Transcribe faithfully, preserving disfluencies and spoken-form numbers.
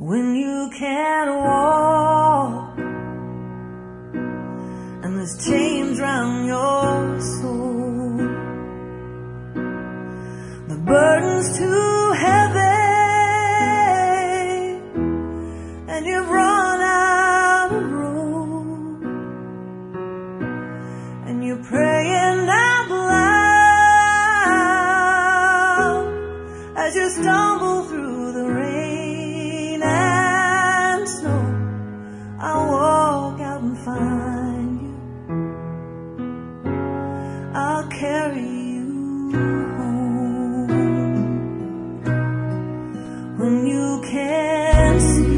when you can't walk and there's chains round your soul, the burden's too heavy and you've run out of room, and you're praying out loud as you stumble through the rain and snow. I'll walk out and find you, I'll carry you home when you can't see.